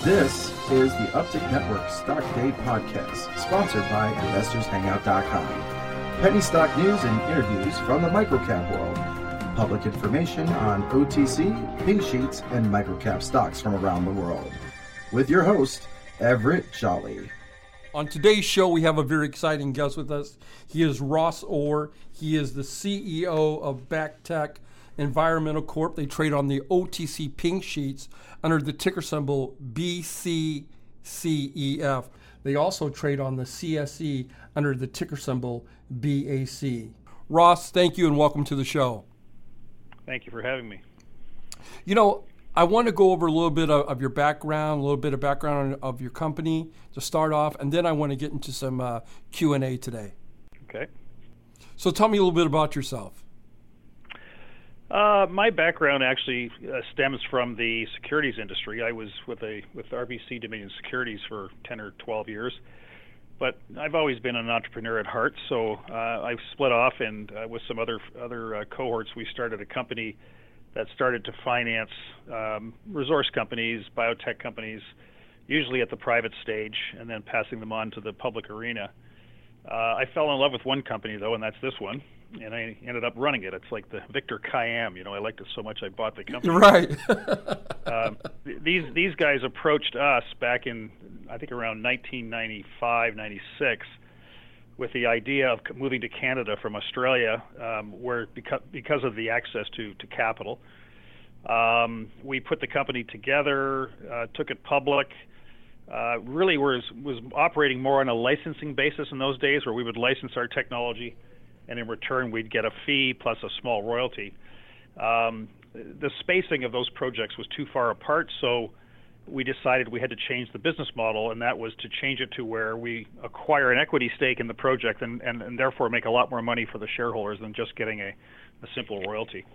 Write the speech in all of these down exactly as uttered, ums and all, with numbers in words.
This is the Uptick Network Stock Day Podcast, sponsored by Investors Hangout dot com. Penny stock news and interviews from the microcap world. Public information on O T C, pink sheets, and microcap stocks from around the world. With your host, Everett Jolly. On today's show, we have a very exciting guest with us. He is Ross Orr. He is the C E O of Backtech Environmental Corp. They trade on the O T C pink sheets under the ticker symbol B C C E F. They also trade on the C S E under the ticker symbol B A C. Ross, thank you and welcome to the show. Thank you for having me. You know, I want to go over a little bit of, of your background, a little bit of background of your company to start off, and then I want to get into some uh, Q and A today. Okay. So tell me a little bit about yourself. Uh, my background actually uh, stems from the securities industry. I was with a with R B C Dominion Securities for ten or twelve years, but I've always been an entrepreneur at heart. So uh, I've split off, and uh, with some other other uh, cohorts, we started a company that started to finance um, resource companies, biotech companies, usually at the private stage, and then passing them on to the public arena. Uh, I fell in love with one company, though, and that's this one, and I ended up running it. It's like the Victor Kiam. You know, I liked it so much I bought the company. Right. um, th- these these guys approached us back in, I think, around nineteen ninety-five, ninety-six, with the idea of moving to Canada from Australia, um, where because, because of the access to, to capital. Um, we put the company together, uh, took it public. Uh, really was was operating more on a licensing basis in those days, where we would license our technology, and in return we'd get a fee plus a small royalty. Um, the spacing of those projects was too far apart, so we decided we had to change the business model, and that was to change it to where we acquire an equity stake in the project and, and, and therefore make a lot more money for the shareholders than just getting a, a simple royalty.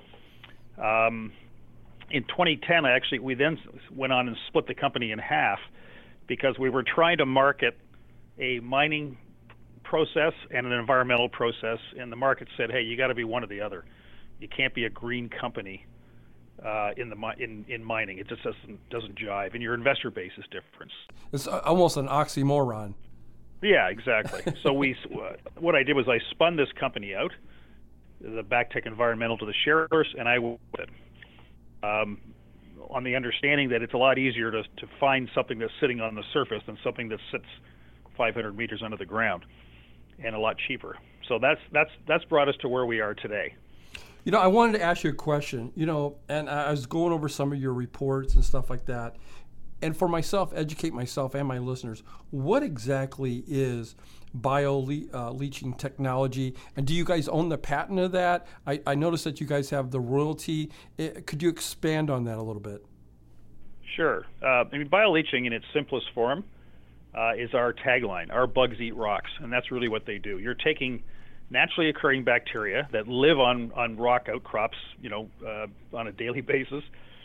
Um, in twenty ten, I actually we then went on and split the company in half, because we were trying to market a mining process and an environmental process, and the market said, hey, you got to be one or the other. You can't be a green company uh, in the in, in mining. It just doesn't doesn't jive, and your investor base is different. It's almost an oxymoron. Yeah, exactly. So we, what I did was I spun this company out, the Backtech Environmental, to the shareholders, and I went with it. Um, on the understanding that it's a lot easier to, to find something that's sitting on the surface than something that sits five hundred meters under the ground, and a lot cheaper. So that's that's that's brought us to where we are today. You know, I wanted to ask you a question, you know, and I was going over some of your reports and stuff like that. And for myself, educate myself and my listeners, what exactly is bio-leaching technology? And do you guys own the patent of that? I, I noticed that you guys have the royalty. It, could you expand on that a little bit? Sure. Uh, I mean, bio-leaching in its simplest form uh, is our tagline, our bugs eat rocks, and that's really what they do. You're taking naturally occurring bacteria that live on, on rock outcrops, you know, uh, on a daily basis.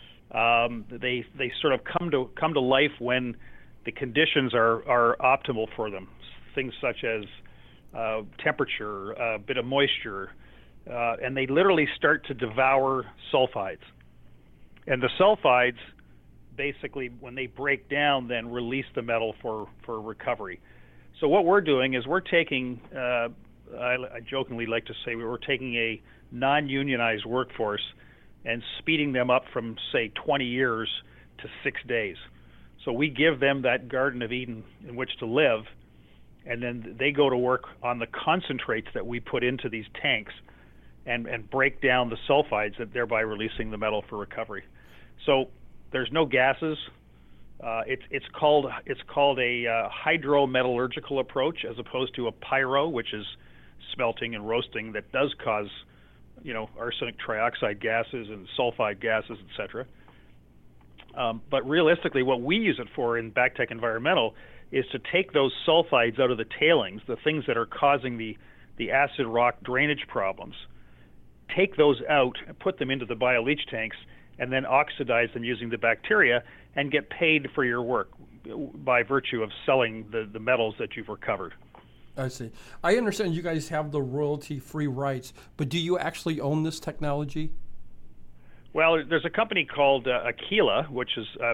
Um, they they sort of come to come to life when the conditions are, are optimal for them. Things such as uh, temperature, a bit of moisture, uh, and they literally start to devour sulfides. And the sulfides, basically, when they break down, then release the metal for, for recovery. So what we're doing is we're taking, uh, I, I jokingly like to say, we're taking a non-unionized workforce and speeding them up from, say, twenty years to six days. So we give them that Garden of Eden in which to live, and then they go to work on the concentrates that we put into these tanks and, and break down the sulfides, and thereby releasing the metal for recovery. So there's no gases. Uh, it's it's called it's called a uh, hydrometallurgical approach, as opposed to a pyro, which is smelting and roasting that does cause, you know, arsenic trioxide gases and sulfide gases, et cetera. Um, but realistically, what we use it for in Backtech Environmental is to take those sulfides out of the tailings, the things that are causing the, the acid rock drainage problems, take those out and put them into the bio-leach tanks, and then oxidize them using the bacteria and get paid for your work by virtue of selling the, the metals that you've recovered. I see. I understand you guys have the royalty-free rights, but do you actually own this technology? Well, there's a company called uh, Aquila, which is uh,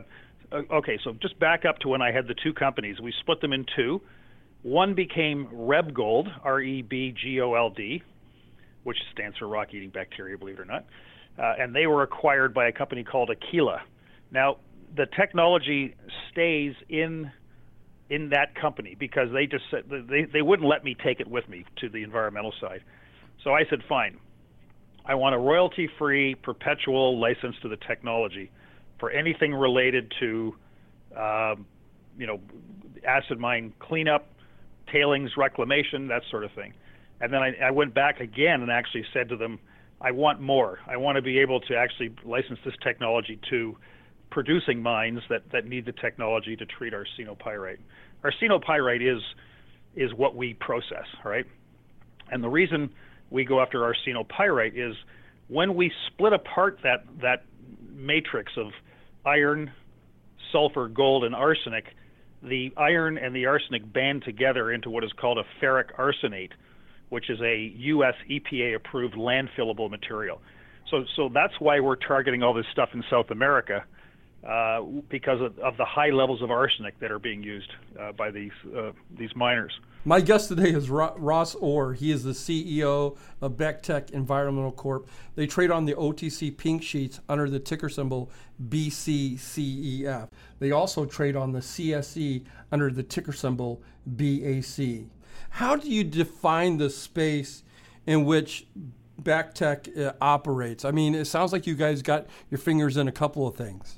uh, okay, so just back up to when I had the two companies. We split them in two. One became RebGold, R E B G O L D, which stands for rock-eating bacteria, believe it or not. Uh, and they were acquired by a company called Aquila. Now, the technology stays in in that company because they just said they, they wouldn't let me take it with me to the environmental side. So I said, fine, I want a royalty-free, perpetual license to the technology for anything related to, um, you know, acid mine cleanup, tailings reclamation, that sort of thing. And then I, I went back again and actually said to them, I want more. I want to be able to actually license this technology to producing mines that, that need the technology to treat arsenopyrite. Arsenopyrite is is what we process, right? And the reason we go after arsenopyrite is when we split apart that that matrix of iron, sulfur, gold, and arsenic, the iron and the arsenic band together into what is called a ferric arsenate, which is a U S E P A-approved landfillable material. So, so that's why we're targeting all this stuff in South America, uh, because of, of the high levels of arsenic that are being used uh, by these uh, these miners. My guest today is Ross Orr. He is the C E O of Bechtek Environmental Corp. They trade on the O T C Pink Sheets under the ticker symbol B C C E F. They also trade on the C S E under the ticker symbol B A C. How do you define the space in which Bechtek uh, operates? I mean, it sounds like you guys got your fingers in a couple of things.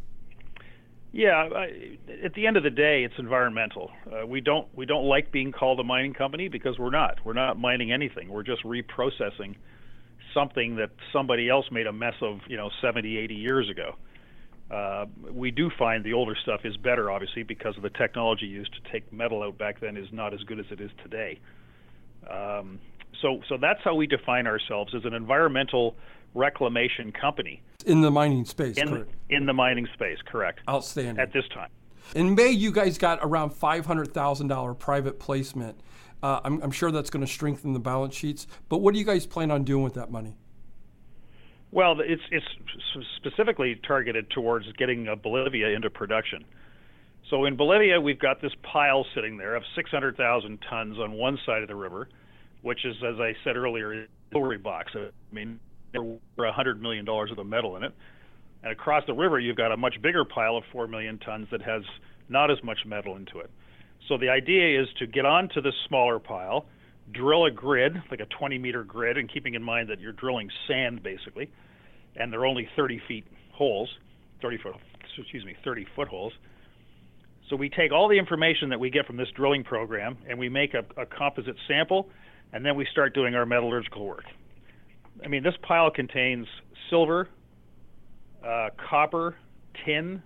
Yeah, I, at the end of the day, it's environmental. Uh, we don't we don't like being called a mining company because we're not. We're not mining anything. We're just reprocessing something that somebody else made a mess of, you know, seventy, eighty years ago. Uh, we do find the older stuff is better, obviously, because of the technology used to take metal out back then is not as good as it is today. Um, so, so that's how we define ourselves as an environmental reclamation company. In the mining space, in, correct? In the mining space, correct. Outstanding. At this time. In May, you guys got around five hundred thousand dollars private placement. Uh, I'm, I'm sure that's going to strengthen the balance sheets. But what do you guys plan on doing with that money? Well, it's it's specifically targeted towards getting uh, Bolivia into production. So in Bolivia, we've got this pile sitting there of six hundred thousand tons on one side of the river, which is, as I said earlier, a jewelry box. I mean, there were one hundred million dollars worth of metal in it. And across the river, you've got a much bigger pile of four million tons that has not as much metal into it. So the idea is to get onto this smaller pile, drill a grid, like a twenty meter grid, and keeping in mind that you're drilling sand basically, and they're only thirty feet holes, thirty foot, excuse me, thirty foot holes. So we take all the information that we get from this drilling program and we make a, a composite sample, and then we start doing our metallurgical work. I mean, this pile contains silver, uh, copper, tin,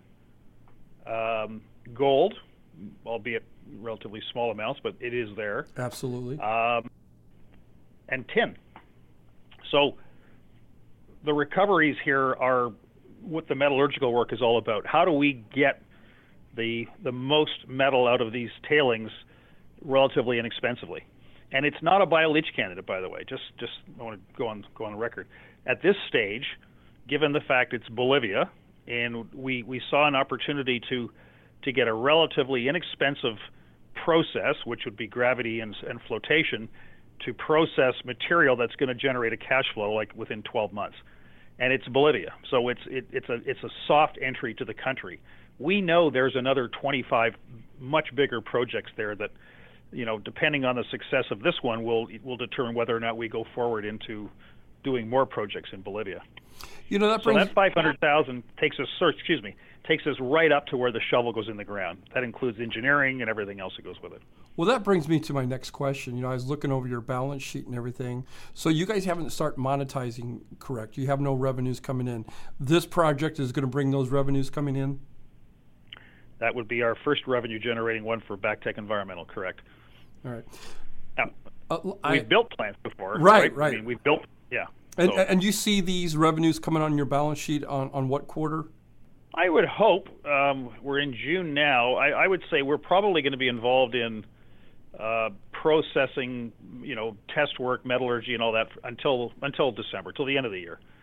um, gold, albeit relatively small amounts, but it is there. Absolutely. Um, and tin. So the recoveries here are what the metallurgical work is all about. How do we get the the most metal out of these tailings relatively inexpensively? And it's not a bio-leach candidate, by the way. Just just I want to go on go on the record. At this stage, given the fact it's Bolivia, and we, we saw an opportunity to to get a relatively inexpensive process, which would be gravity and, and flotation, to process material that's going to generate a cash flow like within twelve months. And it's Bolivia, so it's it, it's a it's a soft entry to the country. We know there's another twenty-five much bigger projects there that, you know, depending on the success of this one, will will determine whether or not we go forward into doing more projects in Bolivia. You know, that so brings that five hundred thousand takes us, excuse me, takes us right up to where the shovel goes in the ground. That includes engineering and everything else that goes with it. Well, that brings me to my next question. You know, I was looking over your balance sheet and everything. So you guys haven't started monetizing, correct? You have no revenues coming in. This project is going to bring those revenues coming in? That would be our first revenue-generating one for Bechtek Environmental, correct? All right. Now, uh, we've I, built plants before, right? Right, right. I mean, we've built, yeah. And, so, and you see these revenues coming on your balance sheet on, on what quarter? I would hope, um, we're in June now, I, I would say we're probably going to be involved in uh, processing, you know, test work, metallurgy and all that until until December, till the end of the year.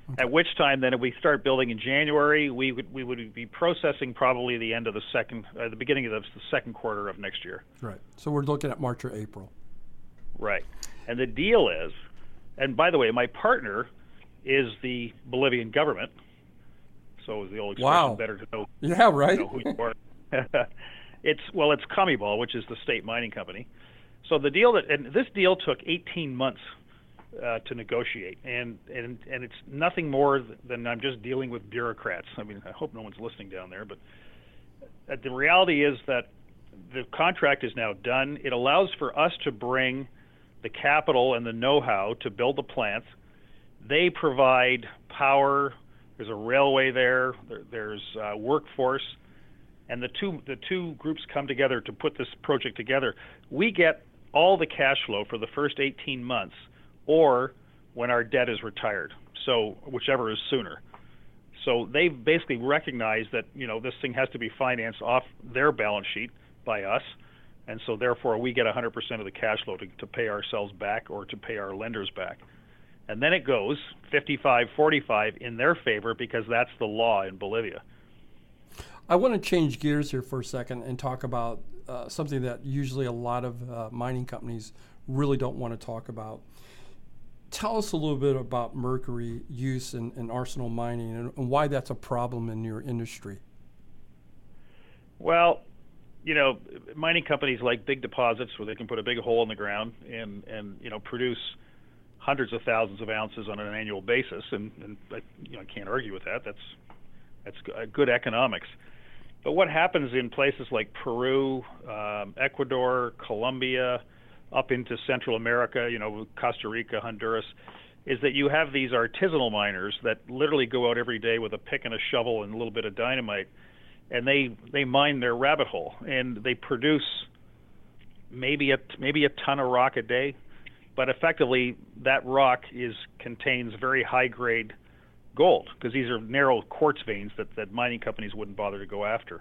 Okay. At which time, then, if we start building in January, we would we would be processing probably the end of the second, uh, the beginning of the, the second quarter of next year. Right. So we're looking at March or April. Right. And the deal is, and by the way, my partner is the Bolivian government. So is the old expression, Wow. better to know, Yeah, right. know who you are. It's well, it's Comibol, which is the state mining company. So the deal that and this deal took eighteen months uh, to negotiate, and and and it's nothing more than I'm just dealing with bureaucrats. I mean, I hope no one's listening down there, but uh, the reality is that the contract is now done. It allows for us to bring the capital and the know-how to build the plants. They provide power. There's a railway there. there there's uh, workforce. And the two the two groups come together to put this project together. We get all the cash flow for the first eighteen months, or when our debt is retired. So whichever is sooner. So they basically recognize that you know this thing has to be financed off their balance sheet by us, and so therefore we get one hundred percent of the cash flow to, to pay ourselves back or to pay our lenders back. And then it goes fifty-five forty-five in their favor because that's the law in Bolivia. I want to change gears here for a second and talk about uh, something that usually a lot of uh, mining companies really don't want to talk about. Tell us a little bit about mercury use in, in arsenal mining and, and why that's a problem in your industry. Well, you know, mining companies like big deposits where they can put a big hole in the ground and, and you know, produce hundreds of thousands of ounces on an annual basis, and, and I, you know, I can't argue with that. That's that's good economics. But what happens in places like Peru, um, Ecuador, Colombia, up into Central America, you know, Costa Rica, Honduras, is that you have these artisanal miners that literally go out every day with a pick and a shovel and a little bit of dynamite, and they they mine their rabbit hole, and they produce maybe a maybe a ton of rock a day, but effectively that rock is contains very high grade gold, because these are narrow quartz veins that, that mining companies wouldn't bother to go after.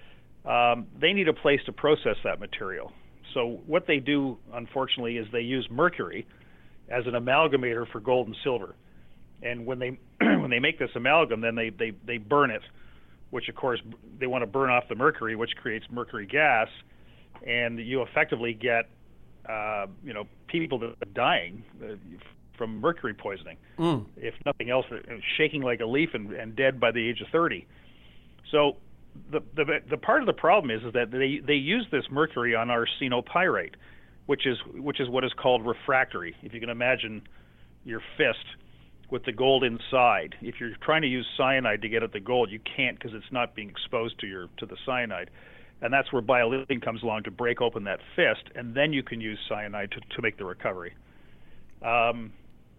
Um, they need a place to process that material. So what they do, unfortunately, is they use mercury as an amalgamator for gold and silver. And when they when they make this amalgam, then they, they, they burn it, which of course they want to burn off the mercury, which creates mercury gas, and you effectively get uh, you know people that are dying uh, from mercury poisoning, mm. if nothing else, shaking like a leaf and, and dead by the age of thirty. So the, the the part of the problem is, is that they, they use this mercury on arsenopyrite, which is which is what is called refractory. If you can imagine your fist with the gold inside. If you're trying to use cyanide to get at the gold, you can't because it's not being exposed to your to the cyanide. And that's where BioLithium comes along to break open that fist, and then you can use cyanide to, to make the recovery. Um,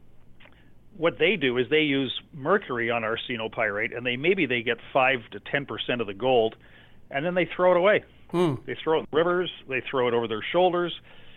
what they do is they use mercury on arsenopyrite, and they maybe they get five to ten percent of the gold, and then they throw it away. Hmm. They throw it in rivers. They throw it over their shoulders.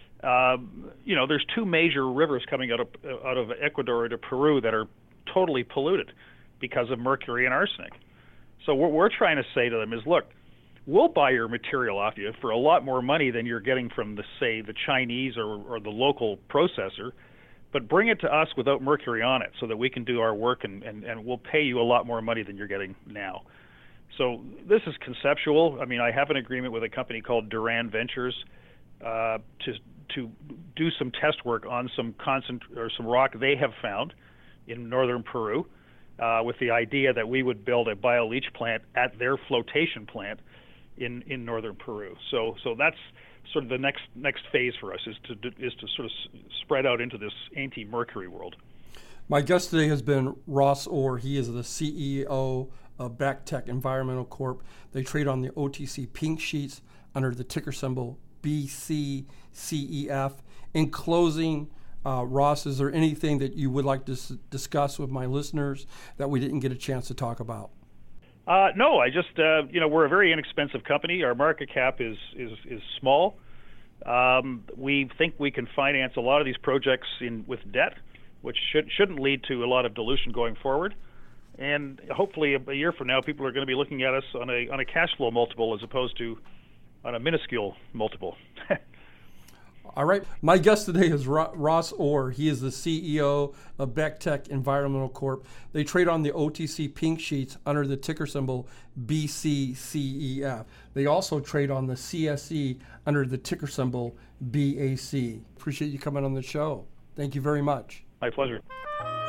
Um, you know, there's two major rivers coming out of out of Ecuador to Peru that are totally polluted because of mercury and arsenic. So what we're trying to say to them is, look, we'll buy your material off you for a lot more money than you're getting from the, say, the Chinese or, or the local processor, but bring it to us without mercury on it so that we can do our work, and, and, and we'll pay you a lot more money than you're getting now. So this is conceptual. I mean, I have an agreement with a company called Duran Ventures uh, to to do some test work on some concent- or some rock they have found in northern Peru, uh, with the idea that we would build a bioleach plant at their flotation plant in, in northern Peru. So so that's sort of the next next phase for us, is to is to sort of s- spread out into this anti-mercury world. My guest today has been Ross Orr. He is the C E O of Backtech Environmental Corp. They trade on the O T C pink sheets under the ticker symbol B C C E F. In closing, uh, Ross, is there anything that you would like to s- discuss with my listeners that we didn't get a chance to talk about? Uh, no, I just, uh, you know, we're a very inexpensive company. Our market cap is is, is small. Um, we think we can finance a lot of these projects in with debt, which should, shouldn't lead to a lot of dilution going forward. And hopefully a, a year from now, people are going to be looking at us on a on a cash flow multiple as opposed to on a minuscule multiple. All right. My guest today is Ro- Ross Orr. He is the C E O of Bechtek Environmental Corp. They trade on the O T C Pink Sheets under the ticker symbol B C C E F. They also trade on the C S E under the ticker symbol B A C. Appreciate you coming on the show. Thank you very much. My pleasure.